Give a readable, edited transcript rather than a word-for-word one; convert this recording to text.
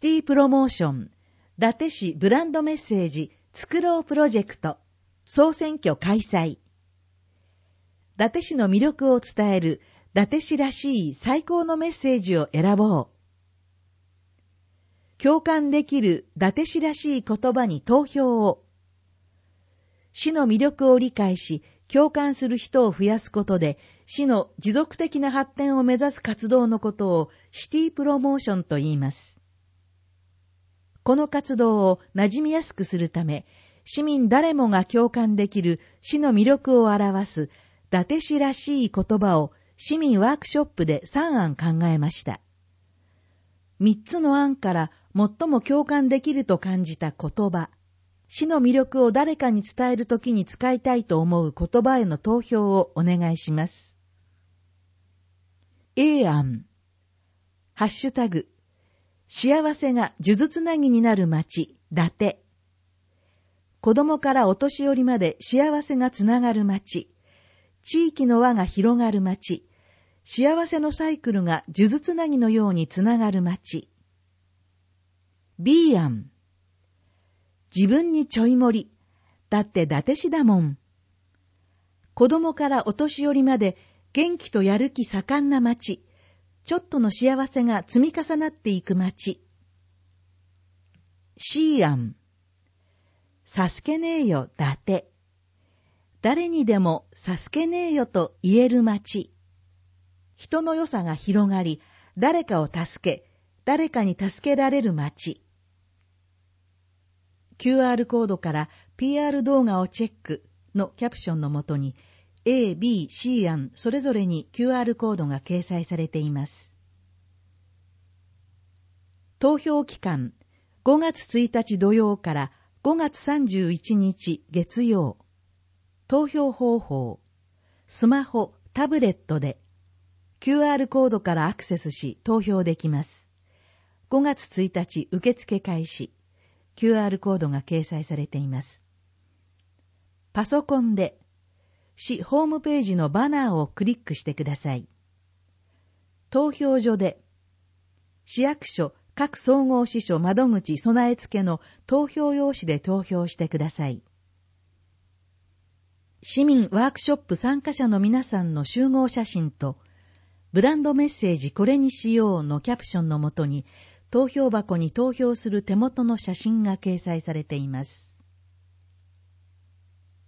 シティプロモーション、伊達市ブランドメッセージ作ろうプロジェクト、総選挙開催。伊達市の魅力を伝える伊達市らしい最高のメッセージを選ぼう。共感できる伊達市らしい言葉に投票を。市の魅力を理解し、共感する人を増やすことで、市の持続的な発展を目指す活動のことをシティプロモーションと言います。この活動を馴染みやすくするため、市民誰もが共感できる市の魅力を表す伊達市らしい言葉を市民ワークショップで3案考えました。3つの案から最も共感できると感じた言葉、市の魅力を誰かに伝えるときに使いたいと思う言葉への投票をお願いします。A 案、ハッシュタグ、幸せが数珠つなぎになる街、伊達。子供からお年寄りまで幸せがつながる街、地域の輪が広がる街、幸せのサイクルが数珠つなぎのようにつながる街。B 案、自分にちょい盛り、だって伊達市だもん。子供からお年寄りまで元気とやる気盛んな街、ちょっとの幸せが積み重なっていく街。C 案、さすけねえよ、伊達。誰にでもさすけねえよと言える街。人の良さが広がり、誰かを助け、誰かに助けられる街。QR コードから PR 動画をチェックのキャプションのもとに A、B、C 案それぞれに QR コードが掲載されています。投票期間5月1日土曜から5月31日月曜。投票方法、スマホ、タブレットで QR コードからアクセスし投票できます。5月1日受付開始。QR コードが掲載されています。パソコンで市ホームページのバナーをクリックしてください。投票所で市役所各総合支所窓口備え付けの投票用紙で投票してください。市民ワークショップ参加者の皆さんの集合写真とブランドメッセージこれにしようのキャプションのもとに投票箱に投票する手元の写真が掲載されています。